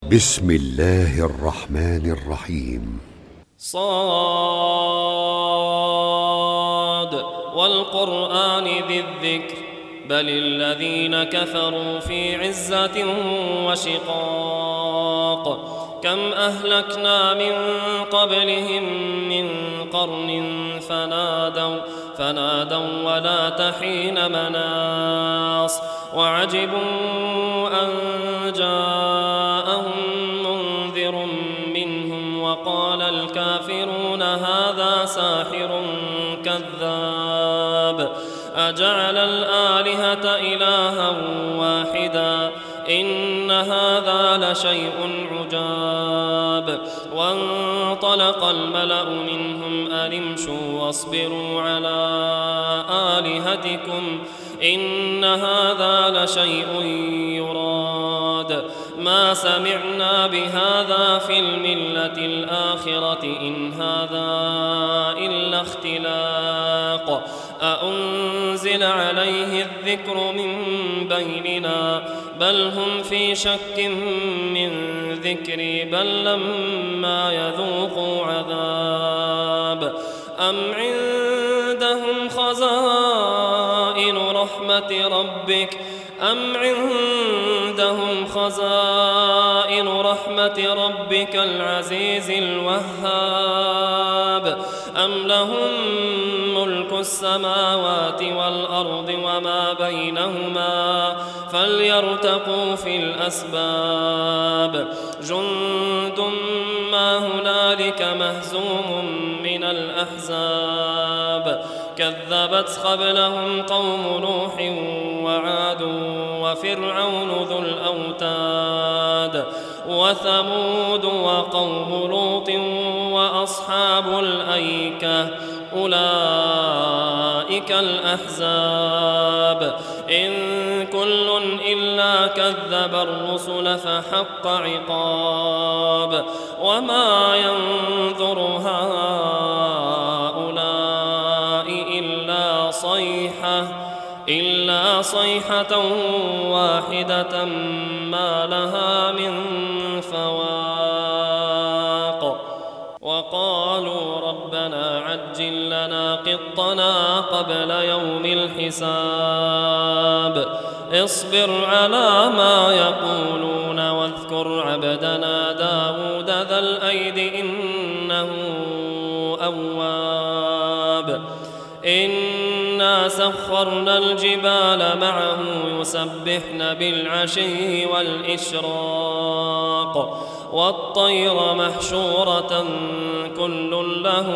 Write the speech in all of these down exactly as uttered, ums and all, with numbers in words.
بسم الله الرحمن الرحيم. صاد والقرآن ذي الذكر بل الذين كفروا في عزة وشقاق كم أهلكنا من قبلهم من قرن فنادوا فنادوا ولا تحين مناص وعجبوا أن جاءهم منذر منهم وقال الكافرون هذا ساحر كذاب أجعل الآلهة إلها واحدا إن هذا لشيء عجاب وانطلق الملأ منهم أن امشوا واصبروا على آلهتكم إن هذا لشيء يراد ما سمعنا بهذا في الملة الآخرة إن هذا إلا اختلاق أأنزل عليه الذكر من بيننا بل هم في شك من ذكري بل لما يذوقوا عذاب أم عندهم خزائن رحمة ربك أم عندهم خزائن رحمة ربك العزيز الوهاب أم لهم ملك السماوات والأرض وما بينهما فليرتقوا في الأسباب جند ما هنالك مهزوم من الأحزاب كذبت قبلهم قوم نوح وعاد وفرعون ذو الأوتاد وثمود وقوم لوط وأصحاب الأيكة أولئك الأحزاب إن كل إلا كذب الرسل فحق عقاب وما ينظر هؤلاء إلا صيحة إلا صيحة واحدة ما لها من فواق وقالوا ربنا عجل لنا قطنا قبل يوم الحساب اصبر على ما يقولون واذكر عبدنا داود ذا الأيد إنه أواب إنا سخرنا الجبال معه يسبحن بالعشي والإشراق والطير محشورة كل له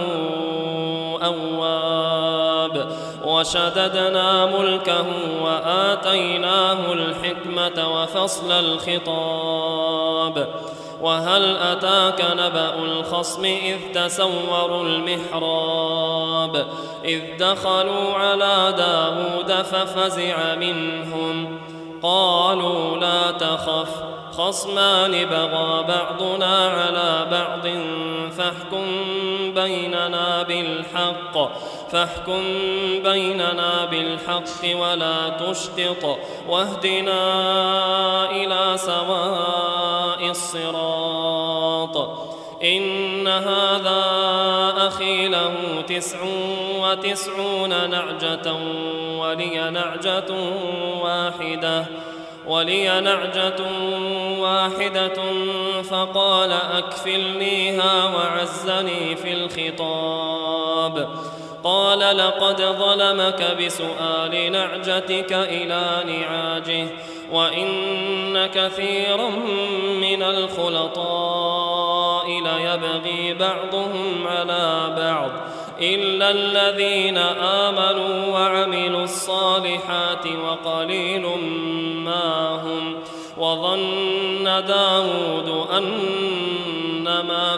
أواب وشددنا ملكه وآتيناه الحكمة وفصل الخطاب وهل أتاك نبأ الخصم إذ تسوروا المحراب إذ دخلوا على داود ففزع منهم قالوا لا تخف خصمان بغى بعضنا على بعض فاحكم بيننا بالحق فاحكم بيننا بالحق ولا تشطط واهدنا إلى سواء الصراط إن هذا أخي له تسع وتسعون نعجة ولي نعجة واحدة ولي نعجة واحدة فقال أكفلنيها وعزني في الخطاب قال لقد ظلمك بسؤال نعجتك إلى نعاجه وإن كثيرا من الخلطاء ليبغي بعضهم على بعض إلا الذين آمنوا وعملوا الصالحات وقليل ما هم وظن داود أنما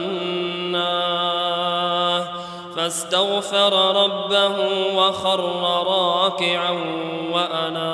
فتناه فاستغفر ربه وخر راكعا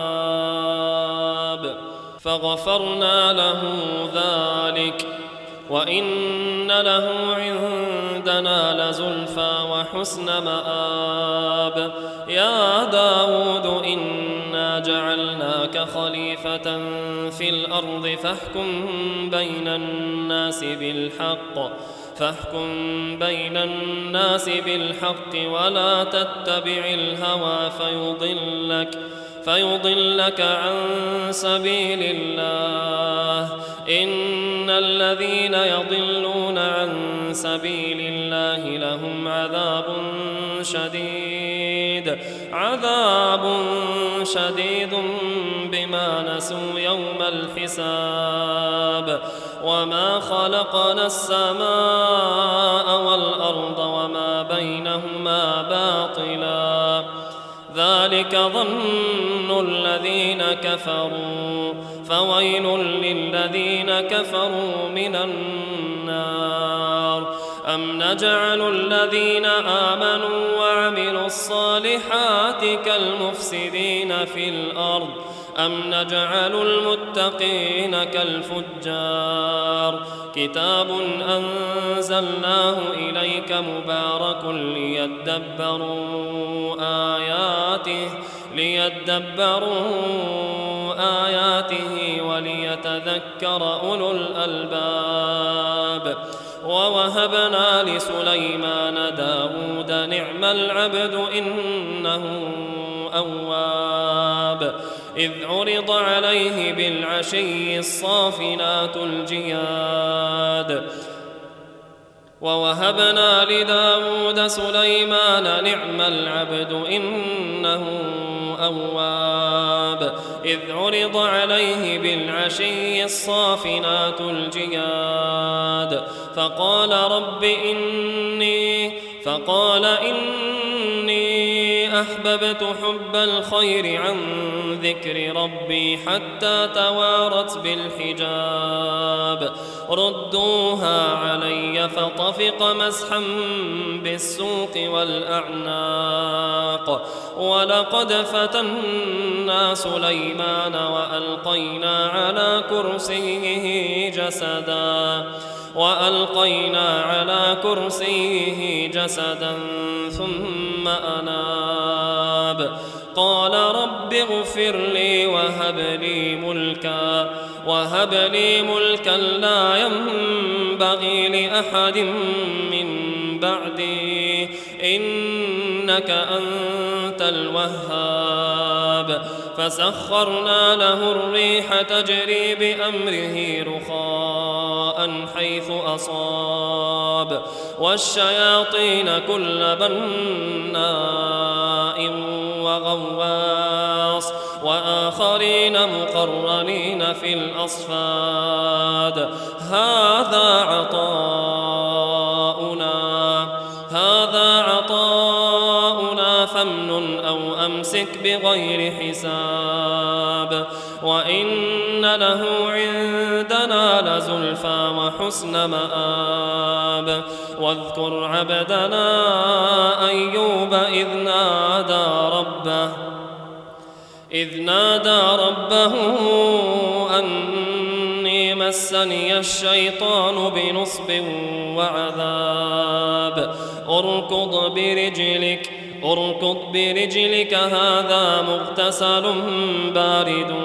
وأناب فغفرنا له ذلك وإن له عندنا لزلفى وحسن مآب يا داود إنا جعلناك خليفة في الأرض فاحكم بين الناس بالحق فاحكم بين الناس بالحق ولا تتبع الهوى فيضلك فيضلك عن سبيل الله إن الذين يضلون عن سبيل الله لهم عذاب شديد عذاب شديد بما نسوا يوم الحساب وما خلقنا السماء والأرض وما بينهما باطلا ذلك ظن الذين كفروا فويل للذين كفروا من النار أم نجعل الذين آمنوا وعملوا الصالحات كالمفسدين في الأرض أم نجعل المتقين كالفجار كتاب أنزلناه إليك مبارك ليدبروا آياته ليدبروا آياته وليتذكر أولو الألباب ووهبنا لسليمان داود نعم العبد إنه أواب إذ عرض عليه بالعشي الصافنات الجياد ووهبنا لداود سليمان نعم العبد إنه أواب إذ عرض عليه بالعشي الصافنات الجياد فقال رب إني فقال إني أحببت حب الخير عن ذكر ربي حتى توارت بالحجاب ردوها علي فطفق مسحا بالسوق والأعناق ولقد فتنا سليمان وألقينا على كرسيه جسدا وألقينا على كرسيه جسدا ثم أناب قال رب اغفر لي وهب لي ملكا وهب لي ملكا لا ينبغي لأحد من بعدي إنك أنت الوهاب فسخرنا له الريح تجري بأمره رخاء حيث أصاب والشياطين كل بناء وغواص وآخرين مقرنين في الأصفاد هذا عطاؤنا هذا عطاؤنا فامنن أو أمسك بغير حساب وإن له عندنا لزلفى وحسن مآب واذكر عبدنا أيوب إذ نادى ربه إذ نادى ربه أني مسني الشيطان بنصب وعذاب اركض برجلك اركض برجلك هذا مغتسل بارد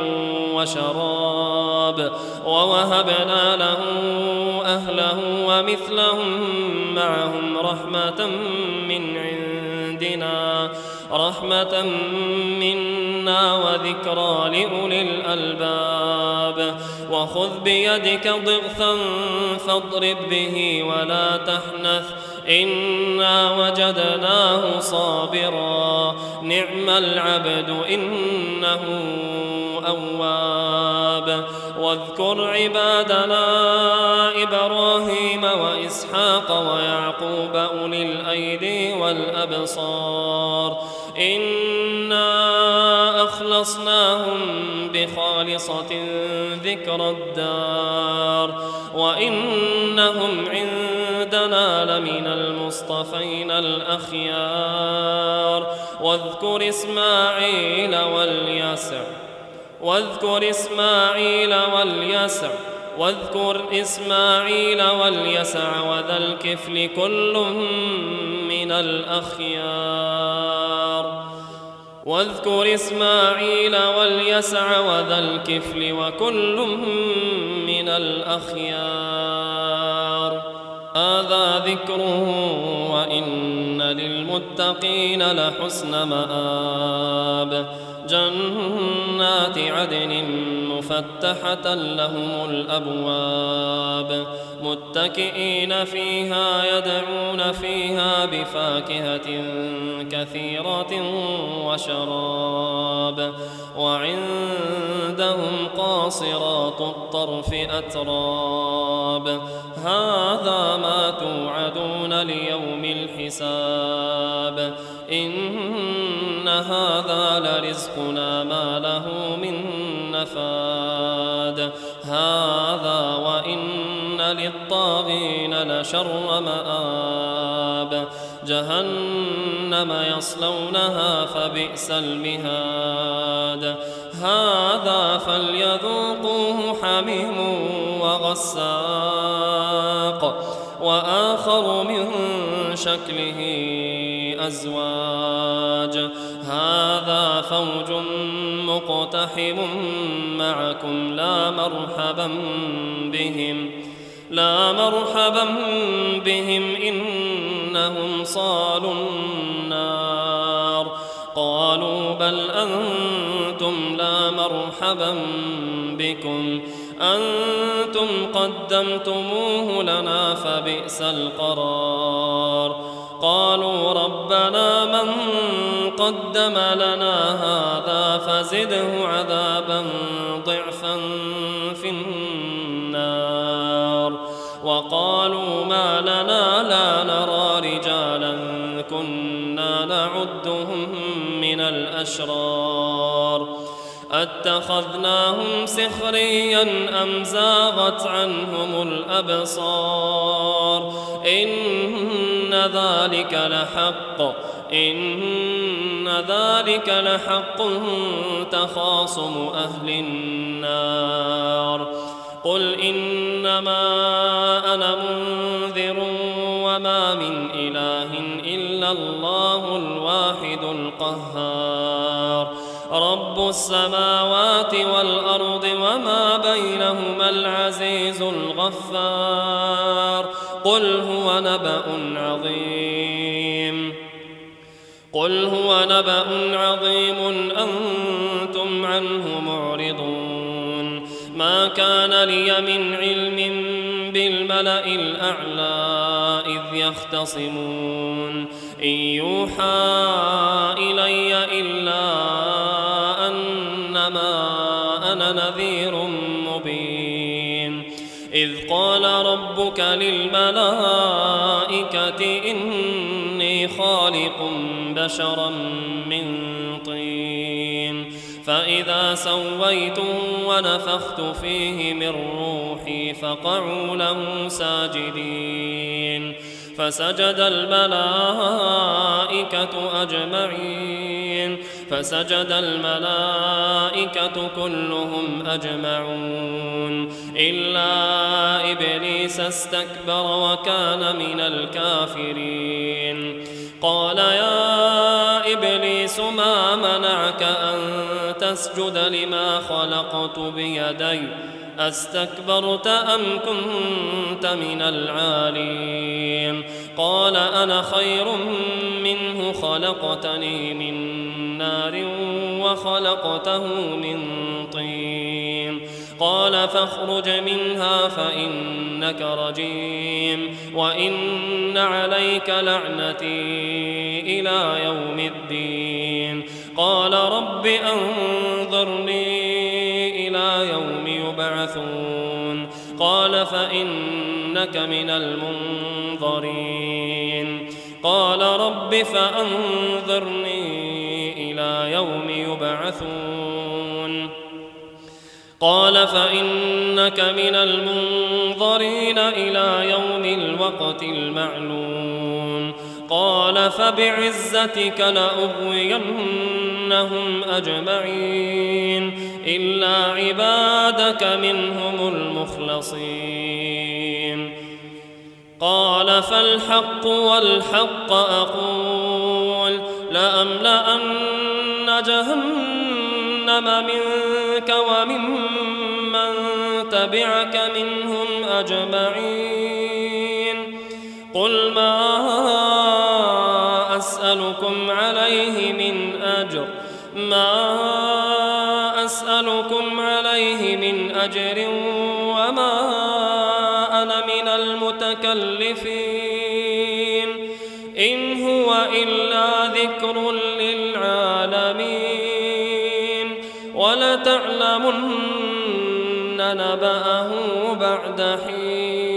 وشراب ووهبنا له أهله ومثلهم معهم رحمة من عندنا رحمة منا وذكرى لأولي الألباب وخذ بيدك ضغثا فاضرب به ولا تحنث إنا وجدناه صابرا نعم العبد إنه أواب واذكر عبادنا إبراهيم وإسحاق ويعقوب أولي الأيدي والأبصار إنا أخلصناهم بخالصة ذكر الدار وإنهم عندنا لمن المصطفين الأخيار واذكر إسماعيل واليسع واذكر إسماعيل واليسع واذكر إسماعيل واليسع وذا الكفل كل من الأخيار واذكر إسماعيل واليسع وذا الكفل وكل من الأخيار هذا ذكر وإن للمتقين لحسن مآب جنات عدن مفتحة لهم الأبواب متكئين فيها يدعون فيها بفاكهة كثيرة وشراب وعندهم قاصرات الطرف أتراب هذا ما توعدون ليوم الحساب إن هذا لرزقنا ما له من نفاد هذا وإن للطاغين لشر مآب جهنم يصلونها فبئس المهاد هذا فليذوقوه حميم وغساق وآخر من شكله أزواج هذا فوج مقتحم معكم لا مرحبا بهم لا مرحبا بهم إنهم صالوا النار قالوا بل أنتم لا مرحبا بكم أنتم قدمتموه لنا فبئس القرار قالوا ربنا من قدم لنا هذا فزده عذابا ضعفا في النار وقالوا ما لنا لا نرى رجالا كنا نعدهم من الأشرار أتخذناهم سخريا أم زاغت عنهم الأبصار إن ذلك لحق إن ذلك لحق تخاصم أهل النار قل إنما أنا منذر وما من إله إلا الله الواحد القهار رب السماوات والأرض وما بينهما العزيز الغفار قل هو نبأ عظيم قل هو نبأ عظيم أنتم عنه معرضون ما كان لي من علم بالملأ الأعلى إذ يختصمون إن يوحى إلي إلا أنما أنا نذير مبين إذ قال ربك للملائكة إني خالق بشرا من طين فإذا سويته ونفخت فيه من روحي فقعوا له ساجدين فسجد الملائكة أجمعين فسجد الملائكة كلهم أجمعون إلا إبليس استكبر وكان من الكافرين قال يا إبليس ما منعك أن تسجد لما خلقت بيدي أستكبرت أم كنت من العالين قال أنا خير منه خلقتني من نار وخلقته من طين قال فاخرج منها فإنك رجيم وإن عليك لعنتي إلى يوم الدين قال رب أنظرني إلى يوم يبعثون قال فإنك من المنظرين قال رب فأنظرني إلى يوم يبعثون قال فإنك من المنظرين إلى يوم الوقت المعلوم قال فبعزتك لأغوينهم لأملأنهم أجمعين إلا عبادك منهم المخلصين. قال فالحق والحق أقول لأملأن جهنم منك وممن تبعك منهم أجمعين. قل ما أسألكم عليه من أجر ما أسألكم عليه من أجر وما أنا من المتكلفين إن هو إلا ذكر للعالمين ولتعلمن نبأه بعد حين.